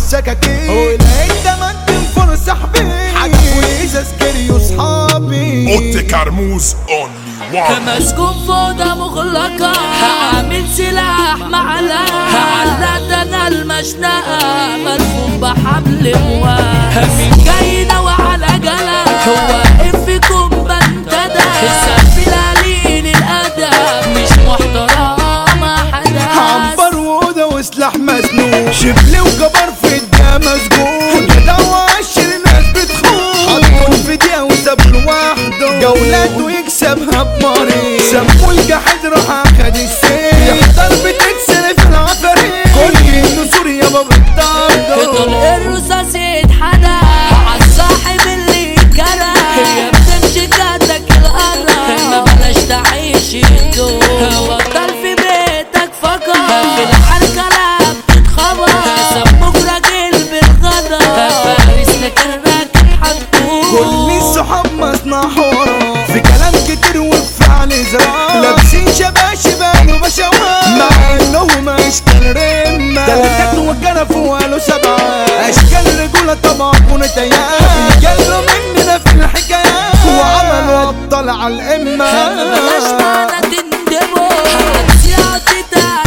السكاكين ولقيت مقدم فرصة حبيبي حاجة كويسة سكري وصحابي اوضة كرموز اونلي وان مسكون فوضى مغلقة هعمل سلاح معلقة علقت انا المشنقة مرفوض بحبل مواه من جاينا وعلى جلا واقف فيكم بنتدى السقف القليل الادب مش محترمة حدا عنبر ووضة وسلاح مسنون شبل وجبر في الدنيا مسجون كده وعشر ناس بتخون حطهم في دقيقة وساب لوحده جولاته يكسبها بمريض سموه الجحيد راح اخد السيف يحضر بتتسرف العفاريت كل النسور يابا بتطرده طلق الرصاص يتحدى عالصاحب اللي كره هي بتمشي جاتك القرى ما بلاش تعيش الدور بطل في بيتك فقط في الحركة لا بتتخبط سموك راجل بالغدر فارس لكن راكب حدود كل الصحاب مصنع حوارات في كلام كتير وفعل زرار لابسين شباشب وبشوات مع انهم اشكال رمة تلاتات وجرف وقالوا سبعة اشكال رجولة طبعا ونتيات جلوا مننا في الحكايات وعملوا ابطال على الامة بلاش معنا تندبوا هتسيعتي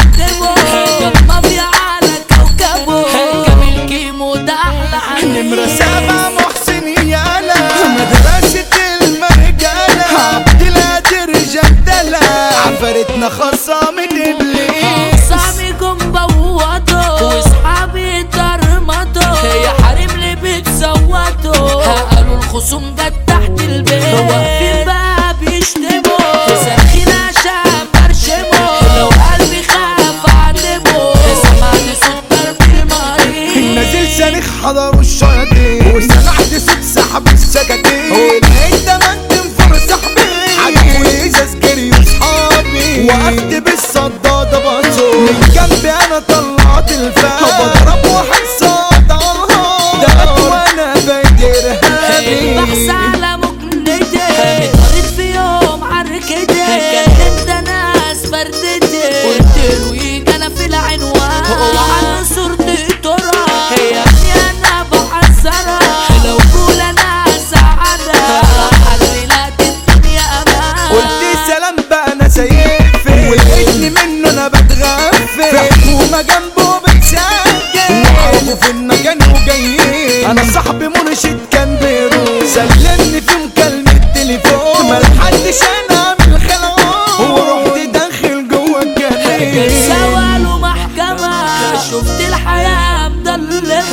تقدموا المافيا على كوكبه جميل كيمو ده احلى نمرة 7 محسن يالا مدرسة المرجالة عبد القادر جدلة عفرتنا خصامة ابليس صاميكم بوطوا واصحابي اترمطوا يا حريم اللي بتصوتوا قالوا الخصوم جت تحت البيت واقفين بقى بيشتموا ساخين عشان برشموا لو قلبي خاف اعدمه سمعت صوت ضرب المريض نازل صارخ حضروا الشياطين وسمعت صوت سحب السكاكين ولقيت مقدم فرصة حبيبي حاجة كويسة سكري وصحابي وقفت بالصدادة بنزور من جنبي انا طلعت الفاس بضرب واحد صوت عالهار دقت وانا بقيت ارهابي البحث على مجندي اتقريت في يوم عركتي كلمت ناس فردتي قلت له يجي انا في العنوان وعلى صورتي ترى يا ابني انا بحذرها لو قول انا سعادة حللت الدنيا امان قلت سلام بقى انا سيفي ولقيتني منه انا بتغفل في حكومة جنبه بتسجل وعرفوا في المكان وجايين انا صاحبي مرشد كان بيروح سلمني في مكالمة تليفون ملحقتش انا اعمل خلعون ورحت داخل جوه الجنين سوالوا محكمة شفت الحياة مضلمة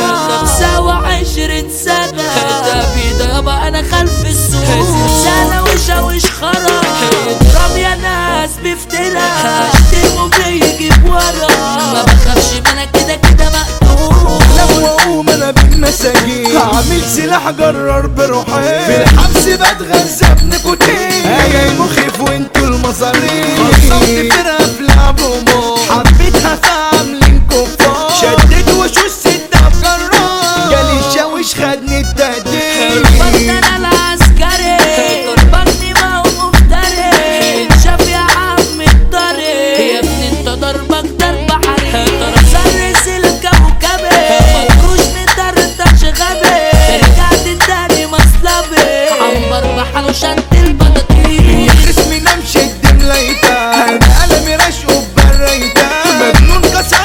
25 سنة ده بيضرب انا خلف السوق سنة وشاوش خرا اضرب يا ناس بفترة اشتموا بيجيب ورا ما بخافش ما انا كده كده مقتول لو اقوم انا بالمساجين هعمل سلاح جرار بروحين في الحبس بتغذى بنيكوتين جاي مخيف وانتوا المصارين خلصت فرقة في لعب وموت حبيتها فعاملين كفار شديت وشوش ستة بجرار جالي شاوش خدني التهديد انا العسكري قربكني ما هو مفتري شاف يا عم الطريق يا ابني انت ضربك ضرب حريق طرزرس الكوكبي مفروش مطرطش غبي رجعت تاني مصلبي عنبر بحاله شد البطاطين اسمي نمشي الدم ليتا انا قلمي رشقه ببريتا مجنون كسر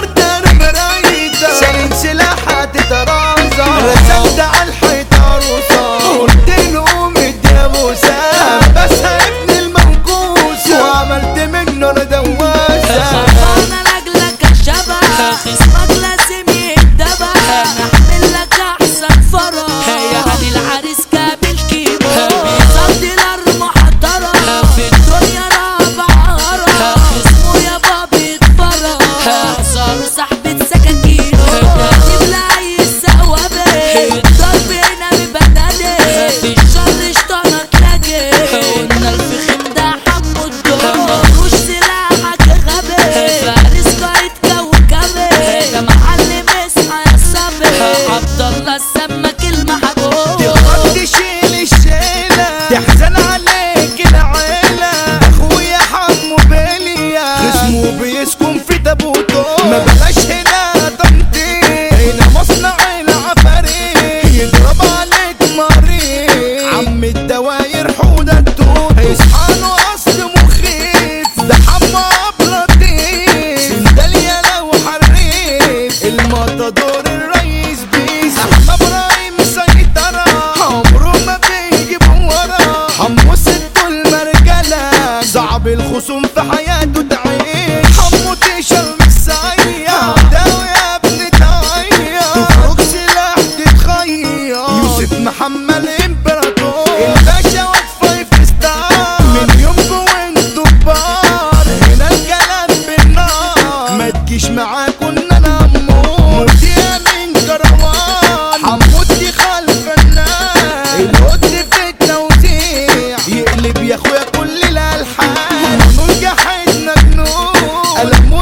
ألم